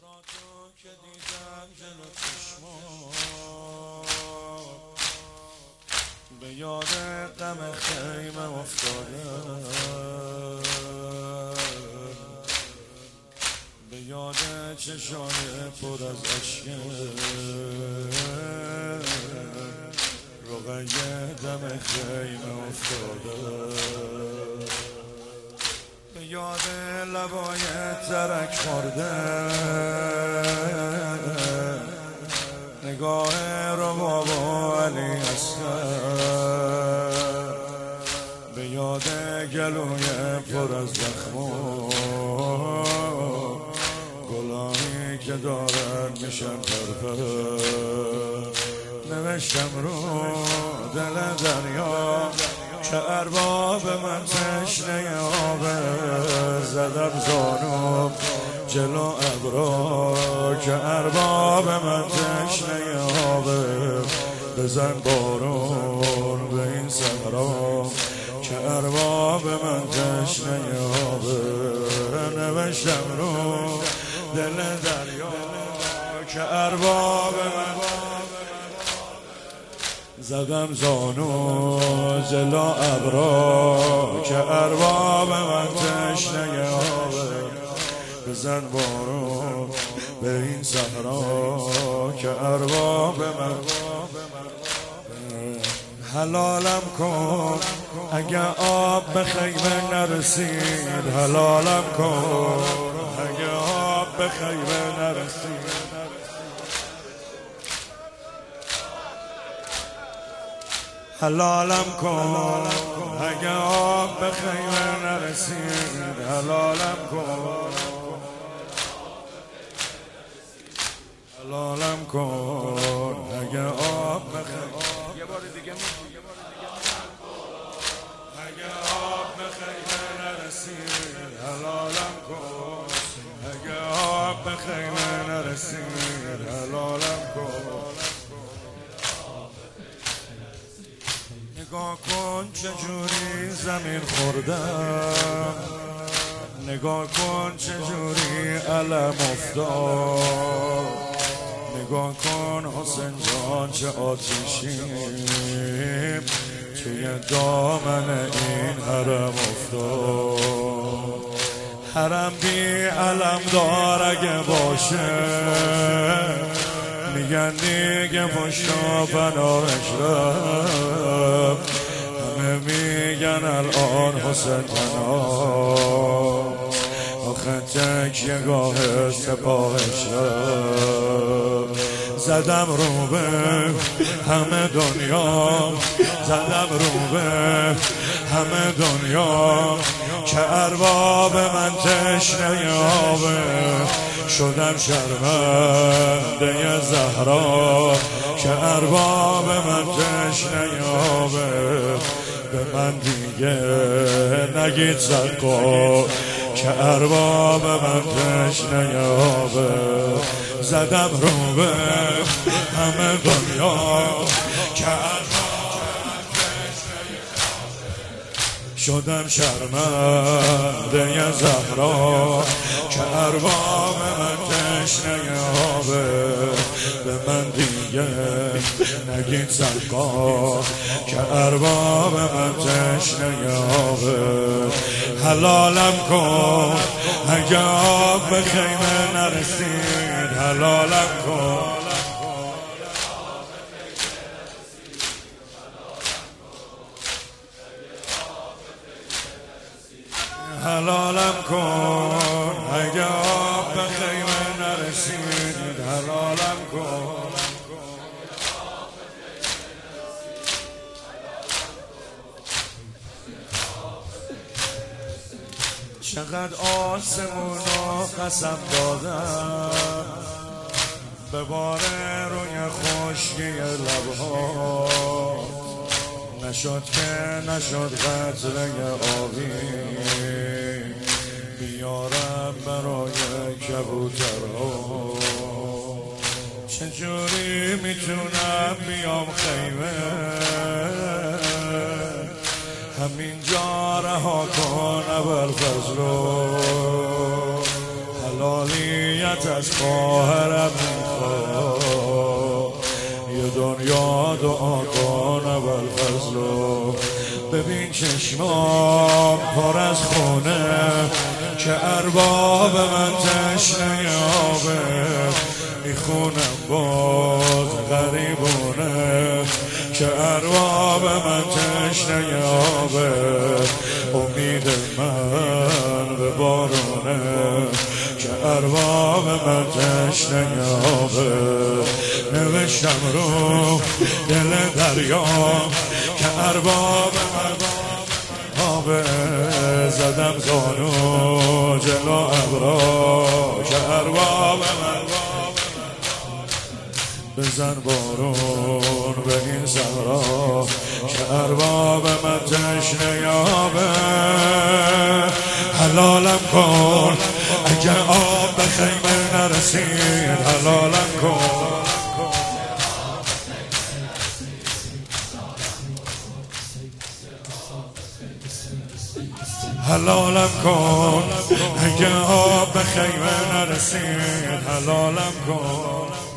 نگاه تو که دیدم جلو چشمات به یاد غم خیمه افتادم، به یاد چشان پر از اشک رقیه دم خیمه افتادم، به یاد لبای ترک خورده نگاه رباب و علی اصغر، به یاد گلوی پر از زخم گلامی که دارن میشن پرپر، نوشتم رو دل دریا که ارباب من تشنه آبه، زدم زانو جلو ابرا که ارباب من تشنه آبه، بزن بارون به این صحرا که ارباب من تشنه آبه، نوشتم رو دل دریا که ارباب من، زدم زانو جلو ابرا که ارباب من تشنه آبه، بزن بارون به این صحرا که ارباب من، حلالم کن اگه آب به خیمه نرسید، حلالم کن اگه آب به خیمه نرسید، حلالم کن اگه آب به خیمه نرسید، حلالم کن، حلالم کن اگه آب به خیمه، یه بار دیگه اگه آب به خیمه نرسید، حلالم کن اگه آب به خیمه نرسید، حلالم کن، نگاه کن چجوری زمین خوردم، نگاه کن چجوری علم افتاد، نگاه کن حسین جان چه آتیشیم توی دامن این حرم افتاد، حرم بی علم دار اگه باشه میگن دیگه پشتا پناهش رفت، همه میگن الان حسین پناه آخه تک یگاه سپاهش رفت، زدم رو به همه دنیا، زدم رو به همه دنیا که ارباب من تشنه آبه، شدم شرمنده زهرا که ارباب من تشنه آبه، به من دیگه نگید سقا که ارباب من تشنه آبه، زدم رو به همه دنیا که شدم شرمنده زهرا که ارباب من تشنه آبه، به من دیگه نگید سقا که ارباب من تشنه آبه، حلالم کن اگه آب به خیمه نرسید، حلالم کن حلالم کن اگه آب به خیمه نرسید، حلالم کن، چقدر آسمونا قسم دادم به بار روی خشکی لبها، نشد که نشد قطره آبی بیارم برای کبوترها، چجوری میتونم بیام خیمه همینجا رها کن ابوالفضل رو، حالا حالیت از خواهرم میخواد یه دنیا دعا کن ابوالفضل ببین چشمام پر از خونه که ارباب من تشنه آبه میخونم باز غریبونه که ارباب من تشنه آبه امید من به بارونه که ارباب من تشنه آبه نوشتم رو دل دریا که ارباب من آبه زدم زانو جلو ابرا که ارباب من بزن بارون به این صحرا که ارباب من تشنه آبه حلالم کن اگه آب به خیمه نرسید حلالم کن حلالم کن اگه آب به خیمه نرسید حلالم کن